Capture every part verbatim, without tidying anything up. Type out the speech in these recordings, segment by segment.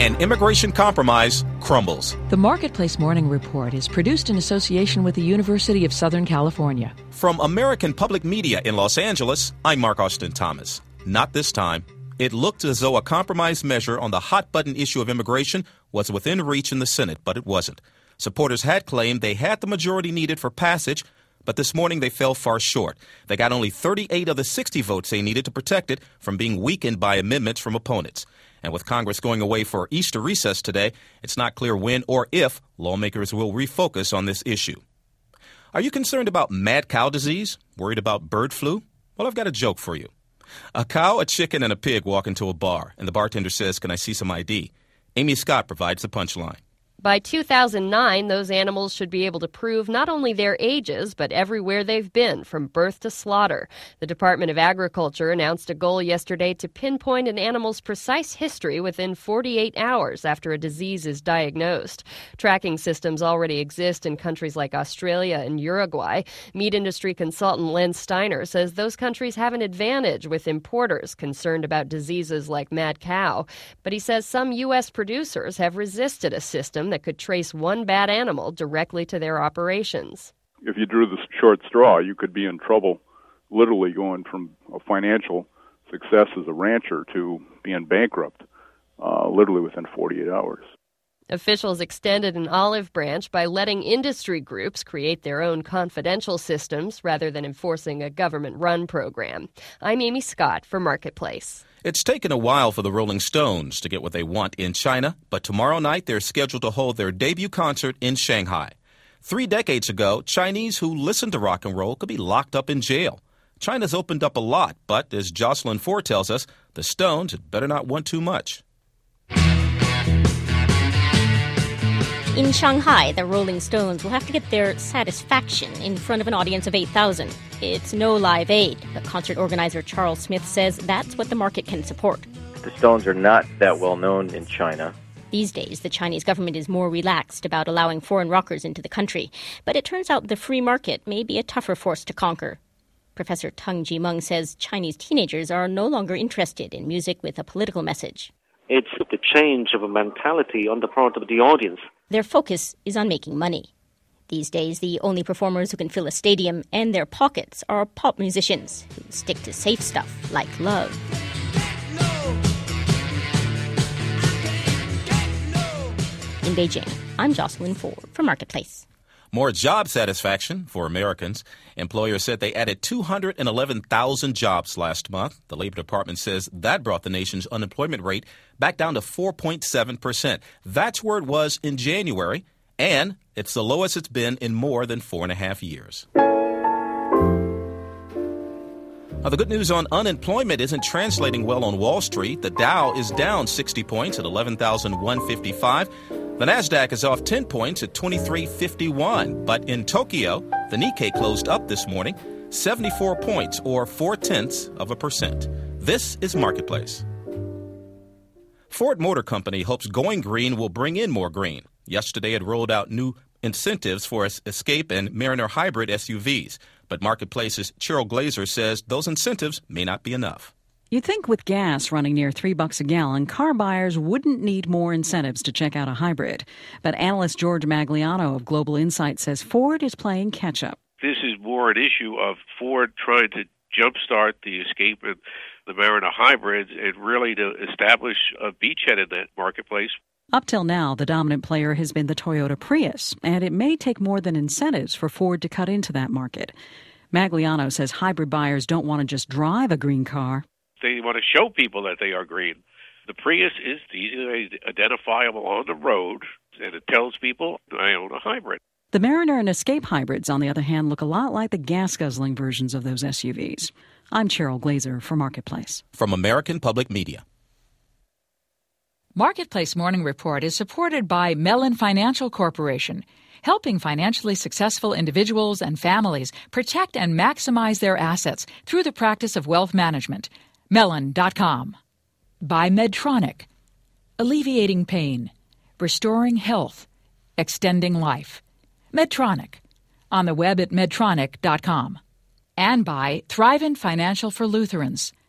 and immigration compromise crumbles. The Marketplace Morning Report is produced in association with the University of Southern California. From American Public Media in Los Angeles, I'm Mark Austin Thomas. Not this time. It looked as though a compromise measure on the hot-button issue of immigration was within reach in the Senate, but it wasn't. Supporters had claimed they had the majority needed for passage, but this morning they fell far short. They got only thirty-eight of the sixty votes they needed to protect it from being weakened by amendments from opponents. And with Congress going away for Easter recess today, it's not clear when or if lawmakers will refocus on this issue. Are you concerned about mad cow disease? Worried about bird flu? Well, I've got a joke for you. A cow, a chicken, and a pig walk into a bar, and the bartender says, "Can I see some I D?" Amy Scott provides the punchline. By two thousand nine, those animals should be able to prove not only their ages, but everywhere they've been, from birth to slaughter. The Department of Agriculture announced a goal yesterday to pinpoint an animal's precise history within forty-eight hours after a disease is diagnosed. Tracking systems already exist in countries like Australia and Uruguay. Meat industry consultant Len Steiner says those countries have an advantage with importers concerned about diseases like mad cow. But he says some U S producers have resisted a system that could trace one bad animal directly to their operations. If you drew the short straw, you could be in trouble, literally going from a financial success as a rancher to being bankrupt, uh, literally within forty-eight hours. Officials extended an olive branch by letting industry groups create their own confidential systems rather than enforcing a government-run program. I'm Amy Scott for Marketplace. It's taken a while for the Rolling Stones to get what they want in China, but tomorrow night they're scheduled to hold their debut concert in Shanghai. Three decades ago, Chinese who listened to rock and roll could be locked up in jail. China's opened up a lot, but as Jocelyn Ford tells us, the Stones had better not want too much. In Shanghai, the Rolling Stones will have to get their satisfaction in front of an audience of eight thousand. It's no Live Aid, but concert organizer Charles Smith says that's what the market can support. The Stones are not that well known in China. These days, the Chinese government is more relaxed about allowing foreign rockers into the country, but it turns out the free market may be a tougher force to conquer. Professor Teng Jimeng says Chinese teenagers are no longer interested in music with a political message. It's the change of a mentality on the part of the audience. Their focus is on making money. These days, the only performers who can fill a stadium and their pockets are pop musicians who stick to safe stuff like love. In Beijing, I'm Jocelyn Ford for Marketplace. More job satisfaction for Americans. Employers said they added two hundred eleven thousand jobs last month. The Labor Department says that brought the nation's unemployment rate back down to four point seven percent. That's where it was in January, and it's the lowest it's been in more than four and a half years. Now, the good news on unemployment isn't translating well on Wall Street. The Dow is down sixty points at eleven thousand one hundred fifty-five. The Nasdaq is off ten points at twenty-three fifty-one. But in Tokyo, the Nikkei closed up this morning seventy-four points, or four-tenths of a percent. This is Marketplace. Ford Motor Company hopes going green will bring in more green. Yesterday, it rolled out new incentives for Escape and Mariner hybrid S U Vs. But Marketplace's Cheryl Glazer says those incentives may not be enough. You'd think with gas running near three bucks a gallon, car buyers wouldn't need more incentives to check out a hybrid. But analyst George Magliano of Global Insight says Ford is playing catch-up. This is more an issue of Ford trying to jumpstart the Escape and the Mariner hybrids and really to establish a beachhead in that marketplace. Up till now, the dominant player has been the Toyota Prius, and it may take more than incentives for Ford to cut into that market. Magliano says hybrid buyers don't want to just drive a green car. They want to show people that they are green. The Prius is easily identifiable on the road, and it tells people, I own a hybrid. The Mariner and Escape hybrids, on the other hand, look a lot like the gas-guzzling versions of those S U Vs. I'm Cheryl Glazer for Marketplace. From American Public Media. Marketplace Morning Report is supported by Mellon Financial Corporation, helping financially successful individuals and families protect and maximize their assets through the practice of wealth management. Mellon dot com. By Medtronic, alleviating pain, restoring health, extending life. Medtronic, on the web at medtronic dot com. And by Thrivent Financial for Lutherans,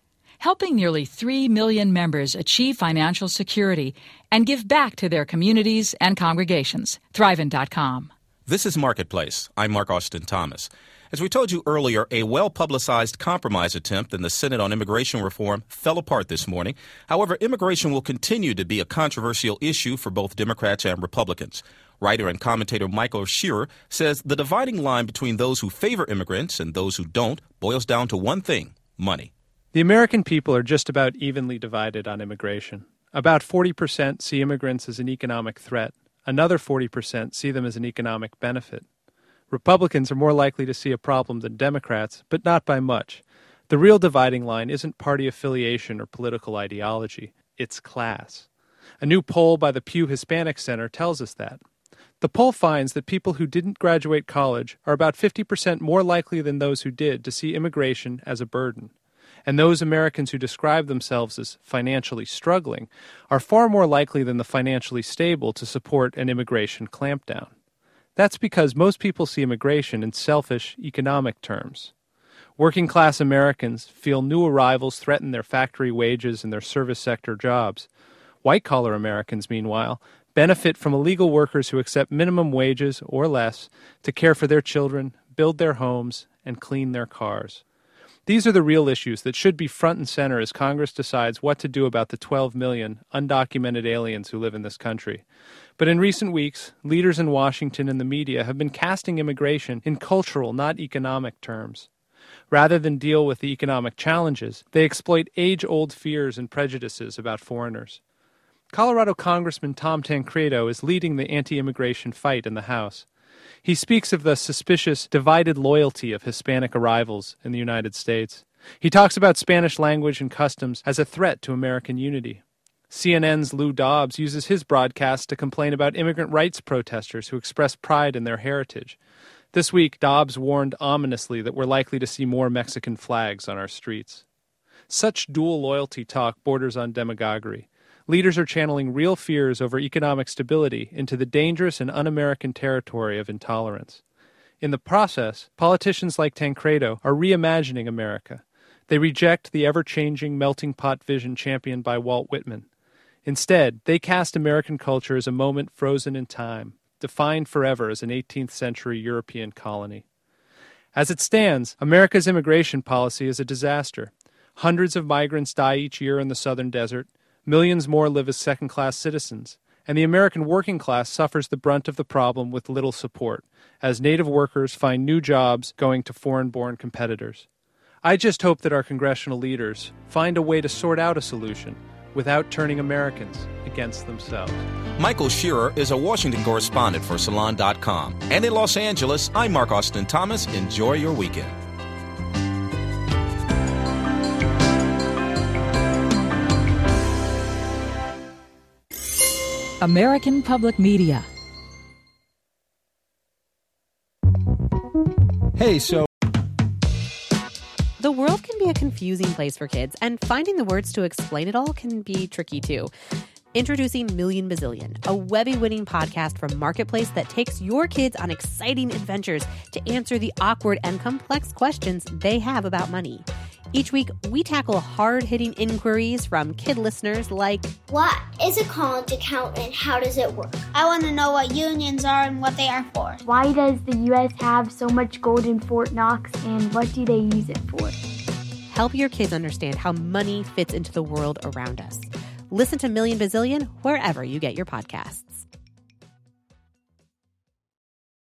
helping nearly three million members achieve financial security and give back to their communities and congregations. Thrivent dot com. This is Marketplace. I'm Mark Austin Thomas. As we told you earlier, a well-publicized compromise attempt in the Senate on immigration reform fell apart this morning. However, immigration will continue to be a controversial issue for both Democrats and Republicans. Writer and commentator Michael Shearer says the dividing line between those who favor immigrants and those who don't boils down to one thing: money. The American people are just about evenly divided on immigration. About forty percent see immigrants as an economic threat. Another forty percent see them as an economic benefit. Republicans are more likely to see a problem than Democrats, but not by much. The real dividing line isn't party affiliation or political ideology. It's class. A new poll by the Pew Hispanic Center tells us that. The poll finds that people who didn't graduate college are about fifty percent more likely than those who did to see immigration as a burden. And those Americans who describe themselves as financially struggling are far more likely than the financially stable to support an immigration clampdown. That's because most people see immigration in selfish economic terms. Working-class Americans feel new arrivals threaten their factory wages and their service sector jobs. White-collar Americans, meanwhile, benefit from illegal workers who accept minimum wages or less to care for their children, build their homes, and clean their cars. These are the real issues that should be front and center as Congress decides what to do about the twelve million undocumented aliens who live in this country. But in recent weeks, leaders in Washington and the media have been casting immigration in cultural, not economic terms. Rather than deal with the economic challenges, they exploit age-old fears and prejudices about foreigners. Colorado Congressman Tom Tancredo is leading the anti-immigration fight in the House. He speaks of the suspicious, divided loyalty of Hispanic arrivals in the United States. He talks about Spanish language and customs as a threat to American unity. C N N's Lou Dobbs uses his broadcast to complain about immigrant rights protesters who express pride in their heritage. This week, Dobbs warned ominously that we're likely to see more Mexican flags on our streets. Such dual loyalty talk borders on demagoguery. Leaders are channeling real fears over economic stability into the dangerous and un-American territory of intolerance. In the process, politicians like Tancredo are reimagining America. They reject the ever-changing melting pot vision championed by Walt Whitman. Instead, they cast American culture as a moment frozen in time, defined forever as an eighteenth century European colony. As it stands, America's immigration policy is a disaster. Hundreds of migrants die each year in the southern desert. Millions more live as second-class citizens, and the American working class suffers the brunt of the problem with little support, as native workers find new jobs going to foreign-born competitors. I just hope that our congressional leaders find a way to sort out a solution without turning Americans against themselves. Michael Shearer is a Washington correspondent for Salon dot com. And in Los Angeles, I'm Mark Austin Thomas. Enjoy your weekend. American Public Media. Hey, so the world can be a confusing place for kids, and finding the words to explain it all can be tricky too. Introducing Million Bazillion, a Webby-winning podcast from Marketplace that takes your kids on exciting adventures to answer the awkward and complex questions they have about money. Each week, we tackle hard-hitting inquiries from kid listeners like, what is a college account and how does it work? I want to know what unions are and what they are for. Why does the U S have so much gold in Fort Knox and what do they use it for? Help your kids understand how money fits into the world around us. Listen to Million Bazillion wherever you get your podcasts.